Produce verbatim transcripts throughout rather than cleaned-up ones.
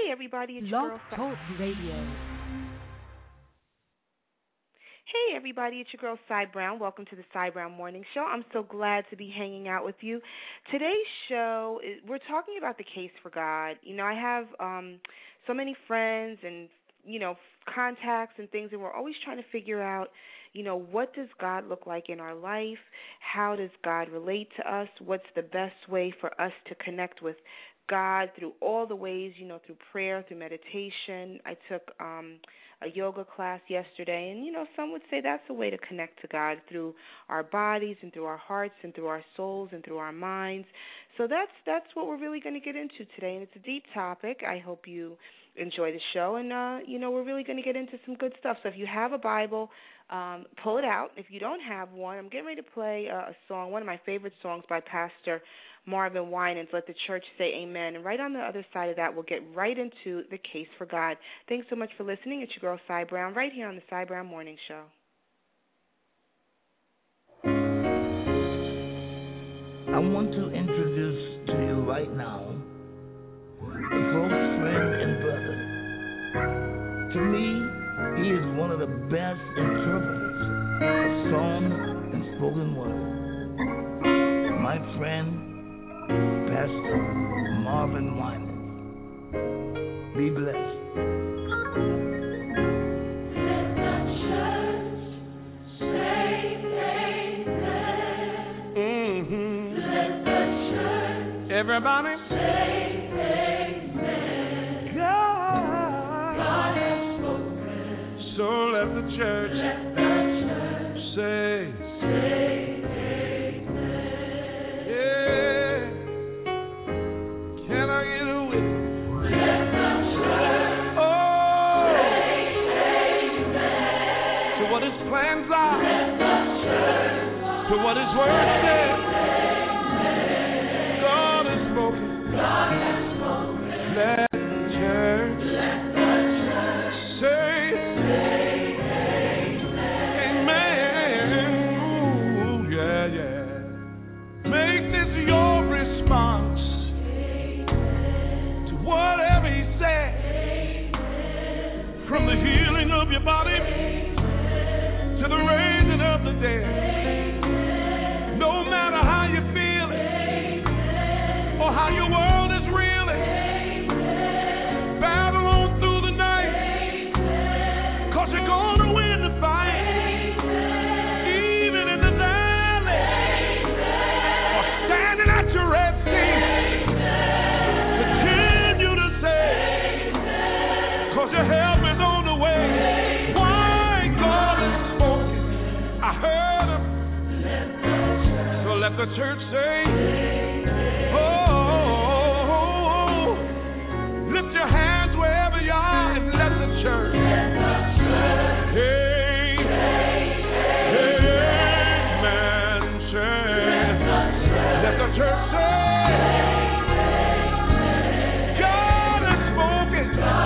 everybody, it's your Blog girl. Talk Radio. Hey everybody, it's your girl Cy Brown. Welcome to the Cy Brown Morning Show. I'm so glad to be hanging out with you. Today's show, is, we're talking about the case for God. You know, I have um, so many friends and, you know, contacts and things, and we're always trying to figure out, you know, what does God look like in our life? How does God relate to us? What's the best way for us to connect with God through all the ways, you know, through prayer, through meditation. I took um, a yoga class yesterday, and, you know, some would say that's a way to connect to God through our bodies and through our hearts and through our souls and through our minds. So that's that's what we're really going to get into today, and it's a deep topic. I hope you enjoy the show, and, uh, you know, we're really going to get into some good stuff. So if you have a Bible, um, pull it out. If you don't have one, I'm getting ready to play a, a song, one of my favorite songs by Pastor Marvin Winans, Let the Church Say Amen. And right on the other side of that, we'll get right into the case for God. Thanks so much for listening. It's your girl, Cy Brown, right here on the Cy Brown Morning Show. I want to introduce to you right now a close friend and brother. To me, he is one of the best interpreters of song and spoken word. My friend, Pastor Marvin Winans. Be blessed. Let the church say amen. Mm-hmm. Let the church Everybody say amen. God, God has spoken. so let the church Let the church say, say yeah. Can I get a witness? Let the church Oh, say amen. to what his plans are, Let the church to what his word says. God has spoken. God has spoken. Let the church Let the church say, say amen. Ooh, yeah, yeah. Make this your response to whatever he said. From the healing of your body to the raising of the dead. No matter how you feel or how your world is reeling, battle on through the night, cause you're gonna win the fight. Even in the valley or standing at your red sea, continue to say, cause your help is on the way. Why God has spoken, I heard him. So let the church say, oh, lift your hands wherever you are and let the church, hey, amen, say, let the church say, God has spoken,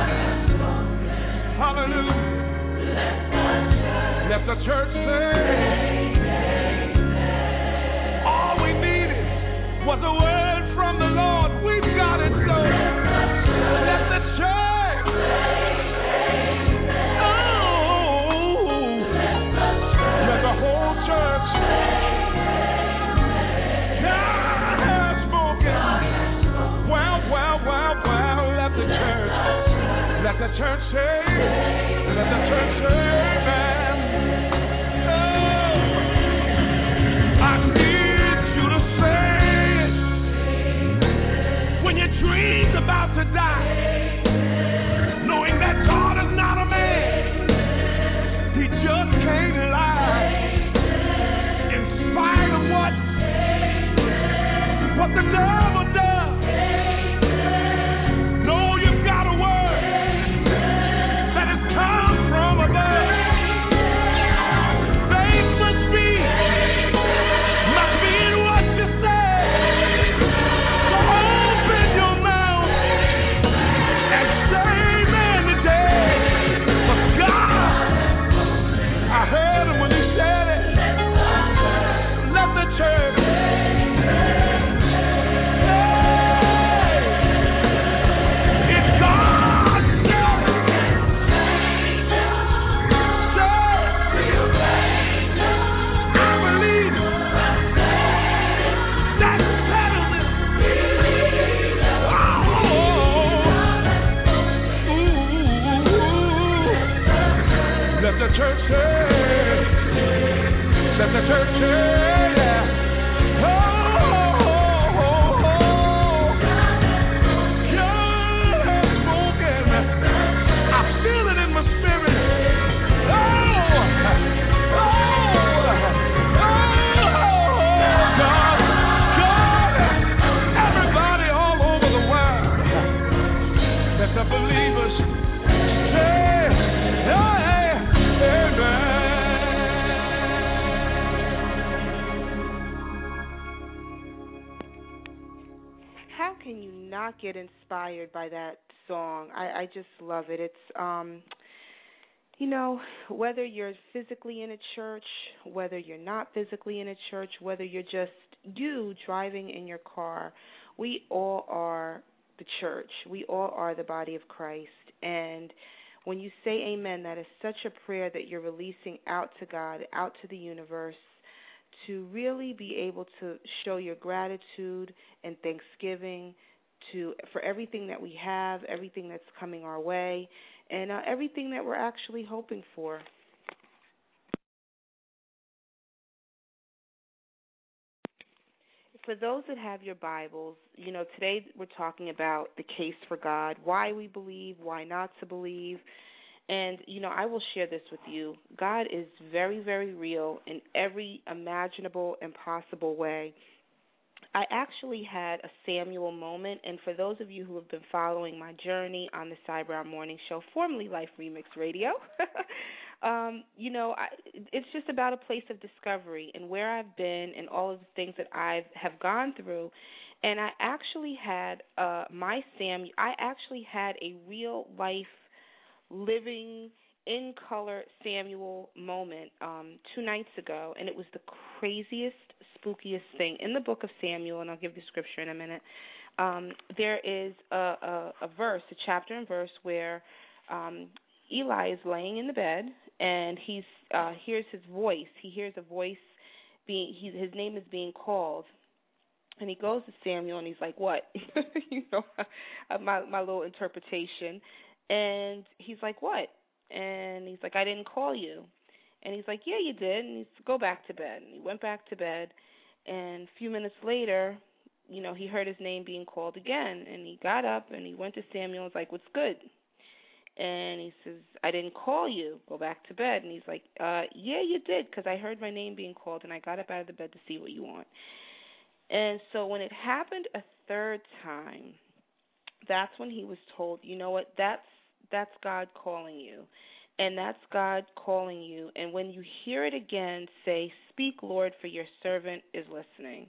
hallelujah, let the church say, all we needed was a word from the Lord. We've got it, so let the church, oh, let the whole church, God has spoken. Well, well, well, well, let the church, let the church say, let the church say, amen. Oh, I need you to say it when your dream's about to die, knowing that God is not a man, he just can't lie. In spite of what, what the devil does, know you've got a word that has come from above. of believers. Hey, hey, amen. How can you not get inspired by that song? I, I just love it. It's, um, you know, whether you're physically in a church, whether you're not physically in a church, whether you're just you driving in your car, we all are the church. We all are the body of Christ. And when you say amen, that is such a prayer that you're releasing out to God, out to the universe, to really be able to show your gratitude and thanksgiving to for everything that we have, everything that's coming our way, and uh, everything that we're actually hoping for. For those that have your Bibles, you know, today we're talking about the case for God, why we believe, why not to believe. And, you know, I will share this with you. God is very, very real in every imaginable and possible way. I actually had a Samuel moment, and for those of you who have been following my journey on the Cy Brown Morning Show, formerly Life Remix Radio, um, you know, I, it's just about a place of discovery and where I've been and all of the things that I have gone through. And I actually had uh, my Sam. I actually had a real life living in color Samuel moment um, two nights ago, and it was the craziest, spookiest thing. In the book of Samuel, and I'll give the scripture in a minute, um, there is a, a, a verse, a chapter and verse where um, Eli is laying in the bed, and he uh, hears his voice. He hears a voice being, he, his name is being called. And he goes to Samuel, and he's like, what? you know, my, my little interpretation. And he's like, what? And he's like, I didn't call you. And he's like, yeah, you did. And he's go back to bed. And he went back to bed. And a few minutes later, you know, he heard his name being called again. And he got up and he went to Samuel and was like, what's good? And he says, I didn't call you. Go back to bed. And he's like, uh, yeah, you did, because I heard my name being called and I got up out of the bed to see what you want. And so when it happened a third time, that's when he was told, you know what, that's that's God calling you. And that's God calling you. And when you hear it again, say, speak, Lord, for your servant is listening.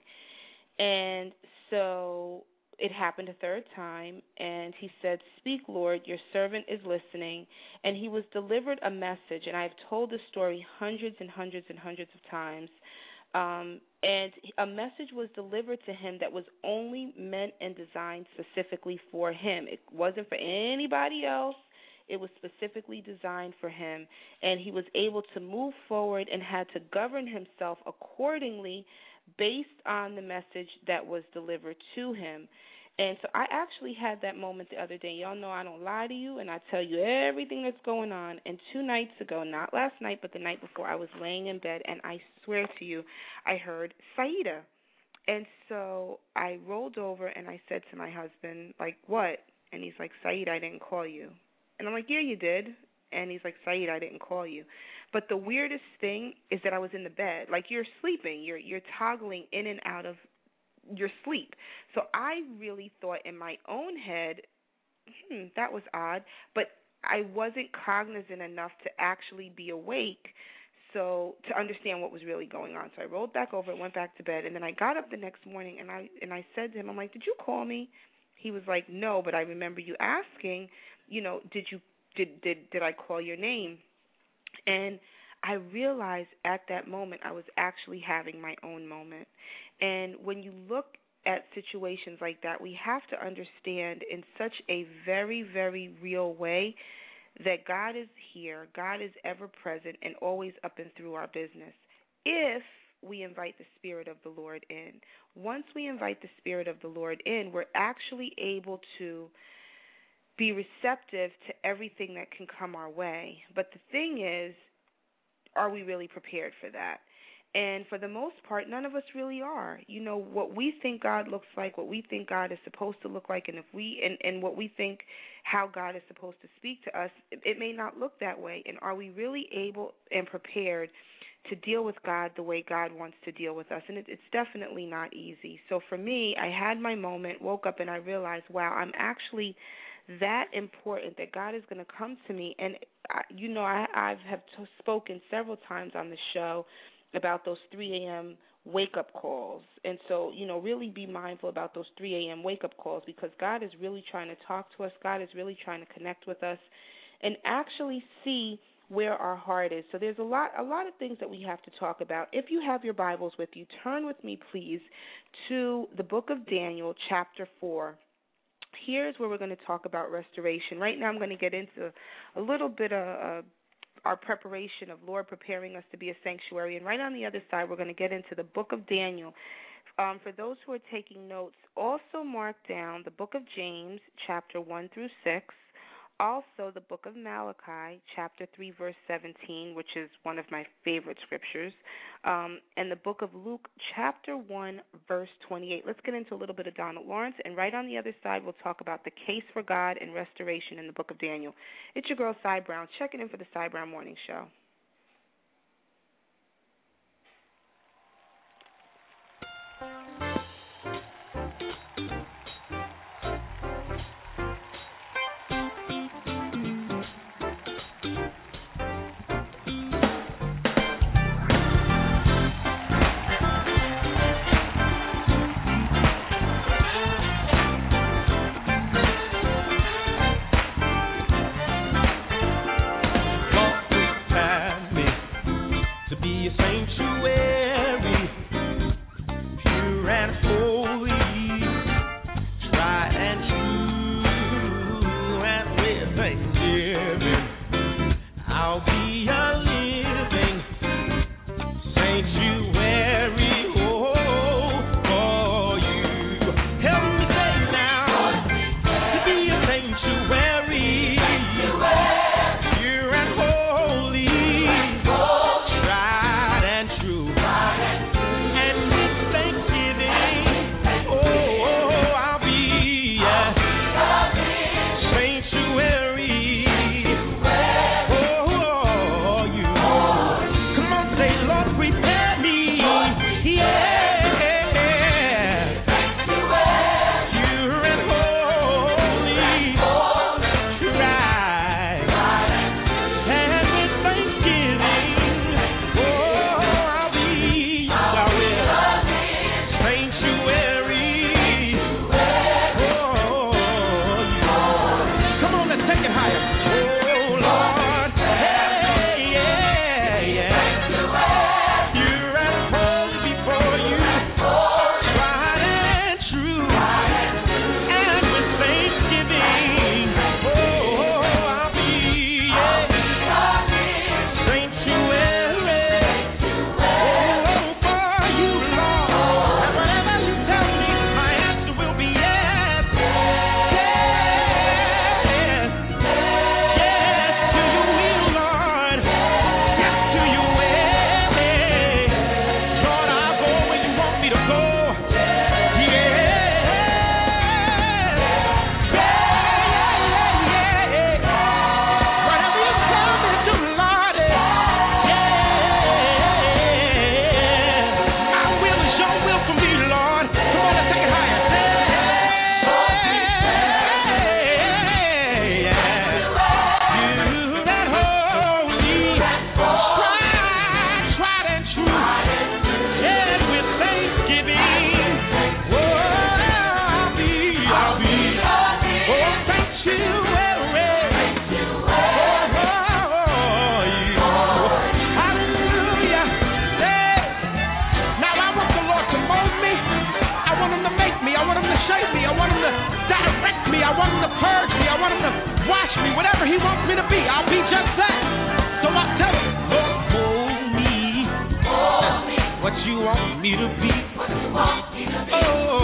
And so it happened a third time, and he said, speak, Lord, your servant is listening. And he was delivered a message, and I've told this story hundreds and hundreds and hundreds of times. Um, and a message was delivered to him that was only meant and designed specifically for him. It wasn't for anybody else. It was specifically designed for him. And he was able to move forward and had to govern himself accordingly based on the message that was delivered to him. And so I actually had that moment the other day. Y'all know I don't lie to you, and I tell you everything that's going on. And two nights ago, not last night, but the night before, I was laying in bed, and I swear to you, I heard Saida. And so I rolled over, and I said to my husband, like, what? And he's like, Saida, I didn't call you. And I'm like, yeah, you did. And he's like, Saida, I didn't call you. But the weirdest thing is that I was in the bed. Like, you're sleeping. You're you're toggling in and out of your sleep. So I really thought in my own head, hmm, that was odd. But I wasn't cognizant enough to actually be awake so to understand what was really going on. So I rolled back over and went back to bed. And then I got up the next morning, and I and I said to him, I'm like, did you call me? He was like, no, but I remember you asking, you know, did you did did did I call your name? And I realized at that moment I was actually having my own moment. And when you look at situations like that, we have to understand in such a very, very real way that God is here, God is ever present and always up and through our business if we invite the Spirit of the Lord in. Once we invite the Spirit of the Lord in, we're actually able to be receptive to everything that can come our way. But the thing is, are we really prepared for that? And for the most part, none of us really are. You know, what we think God looks like, what we think God is supposed to look like, and if we and, and what we think how God is supposed to speak to us, it, it may not look that way. And are we really able and prepared to deal with God the way God wants to deal with us? And it, it's definitely not easy. So for me, I had my moment, woke up, and I realized, wow, I'm actually that important that God is going to come to me. And, I, you know, I I've have t- spoken several times on the show about those three a.m. wake-up calls. And so, you know, really be mindful about those three a.m. wake-up calls, because God is really trying to talk to us. God is really trying to connect with us and actually see where our heart is. So there's a lot a lot of things that we have to talk about. If you have your Bibles with you, turn with me, please, to the book of Daniel, chapter four. Here's where we're going to talk about restoration. Right now I'm going to get into a little bit of uh, our preparation of Lord preparing us to be a sanctuary. And right on the other side, we're going to get into the book of Daniel. Um, for those who are taking notes, also mark down the book of James, chapter one through six. Also, the book of Malachi, chapter three, verse seventeen, which is one of my favorite scriptures, um, and the book of Luke, chapter one, verse twenty-eight. Let's get into a little bit of Donald Lawrence, and right on the other side, we'll talk about the case for God and restoration in the book of Daniel. It's your girl, Cy Brown, checking in for the Cy Brown Morning Show. me to be. What you want me to be. Oh.